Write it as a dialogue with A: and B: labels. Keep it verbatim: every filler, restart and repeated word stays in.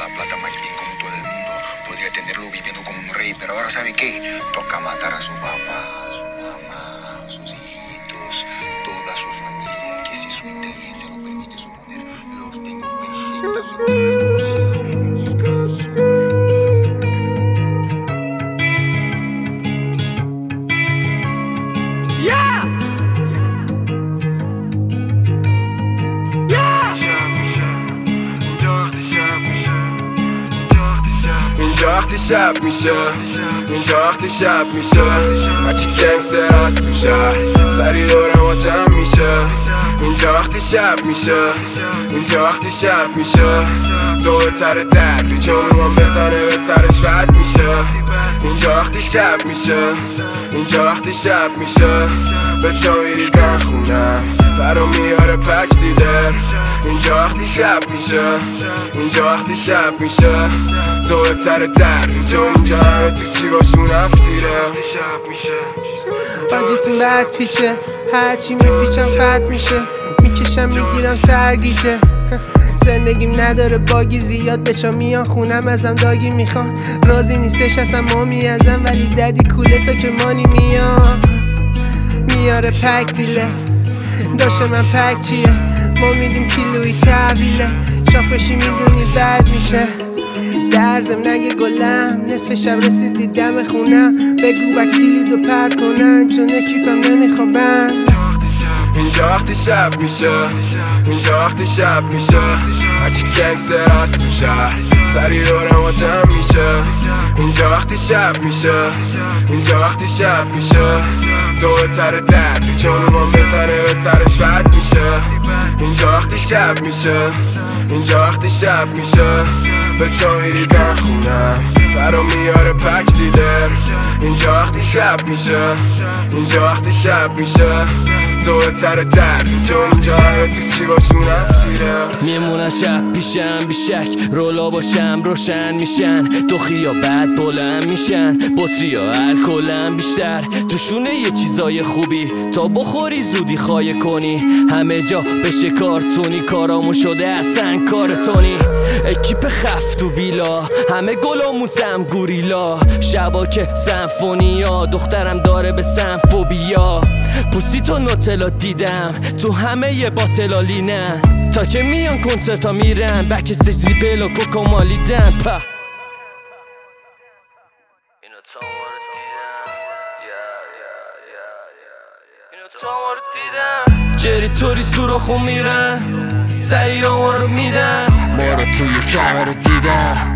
A: la plata más bien como todo el mundo. Podría tenerlo viviendo como un rey, pero ahora ¿sabe qué? Toca matar a su papá, a su mamá, a sus hijitos, toda su familia, que si su inteligencia lo permite suponer, los tengo
B: Yeah! اینجا وقتی شب میشه، اینجا وقتی شب میشه، هرچی گنگستر هست تو شهر سری دور ما جمع میشه. اینجا وقتی شب میشه، اینجا وقتی شب میشه، تو بهتر دری چون اومان بزنه به سرش رد میشه. اینجا وقتی شب میشه، اینجا وقتی شب میشه، به چا میریزن خونم برا میاره پک دیدر. اینجا وقتی شب میشه، اینجا وقتی شب میشه، تو بهتر دری چون اینجا همه تو چی باشون افتیره.
C: باجیتون بد پیشه، هرچی میپیچم فت میشه، میکشم میگیرم سرگیجه. زندگیم نداره باگی زیاد، بچا میان خونم ازم داگی میخوان. راضی نیستش اصلا مامی ازم، ولی ددی کوله تا که مانی میان میاره پک دیله. داشته من پک چیه، ما میدیم کیلوی تحویله. شاخشی میدونی بد میشه، درزم نگه گلم، نصف شب رسیدی دم خونم. بگو بکس کلیدو پر کنن چون اکیپم نمیخوابم.
B: اینجا وقتی شب میشه، اینجا وقتی شب میشه، هرچی گنگستر هست تو شهر سری دور ما جمع میشه. اینجا وقتی شب میشه، اینجا وقتی شب میشه، تو بهتر دری چون اومان بزنه به سرش رد میشه. اینجا وقتی شب میشه، اینجا وقتی شب میشه، به چا میریزن خونم برا میاره پک دیدر. اینجا وقتی شب میشه، اینجا وقتی شب میشه، تو بهتر دری چون اینجا همه تو چی باشون افتیره.
D: میمونن شب پیشم بیشک، رولا باشم روشن میشن، دوخیا بعد بلند میشن، بطری ها الکلن بیشتر توشونه یه چیزای خوبی تا بخوری زودی خواهی کنی. همه جا بشه کارتونی، کارامون شده اصلا کارتونی. اکیپ خف تو ویلا، همه گلامون سم گوریلا، شبا که سمفونیا، دخترم داره به سمفوبیا. پوسی تو نوتلا دیدم تو همه یه باطلا لینن، تا که میان کنسرتا میرن بک استیج ریپل و کوکو مالیدن. پا اینو تا مارو دیدم، اینو تا مارو دیدم، جری توری سوراخو میرن سری ما رو میدن. ما رو توی کمر رو دیدم،